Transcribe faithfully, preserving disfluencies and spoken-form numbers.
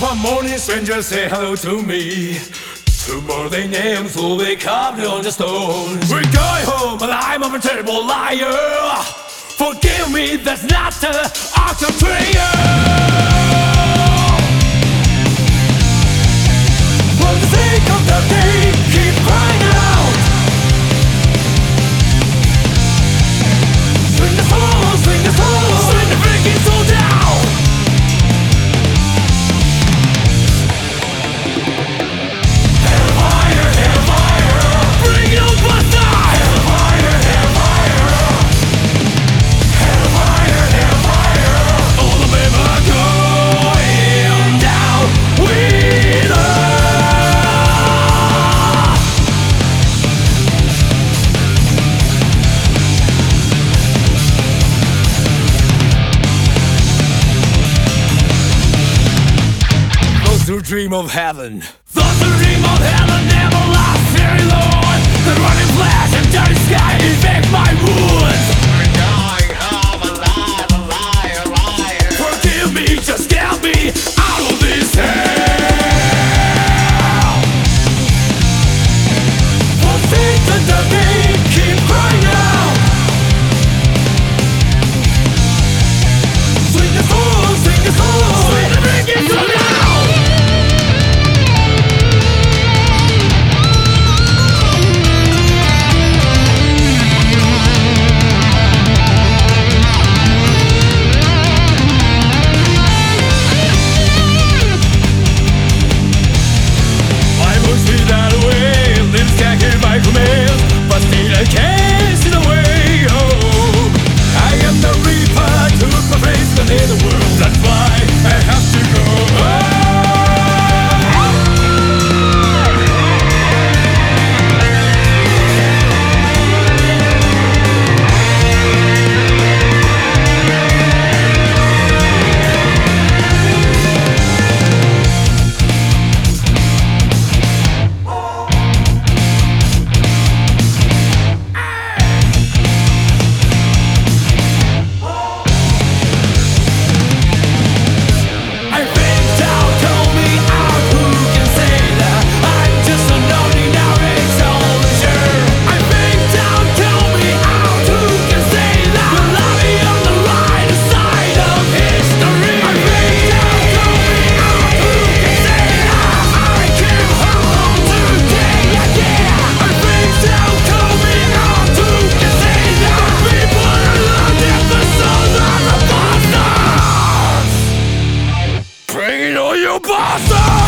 One morning strangers say hello to me. Tomorrow they names will be carved on the stone. We're going home and I'm a terrible liar. Forgive me, that's not the art of prayer. For the sake of the day, keep crying out. Swing the soul, swing the soul, swing the freaking soul down. Hellfire, hellfire, bring it on, buster. Hellfire, hellfire, hellfire, hellfire. All the men are going down with us. Those who dream of heaven, those who dream of heaven never last very long. The running flash and dirty sky infect my wounds. We're going home alive, a liar, liar. Forgive me, just get me out of this hell. For things under me keep crying out. Swing the soul, swing the soul, swing the freaking soul down. I must be that way, lips can't hear my commands, but still I can't see the way home. I am the reaper, took my place in the world, that's why I have to go. I think down, call me out, who can say that I'm just an ordinary soldier? I think down, call me out, who can say that we'll love me on the right side of history? I think down, call me out, who can say that I came home today again? I think down, call me out, who can say that people are looking for souls of the bastards. Bring it on, you bastards!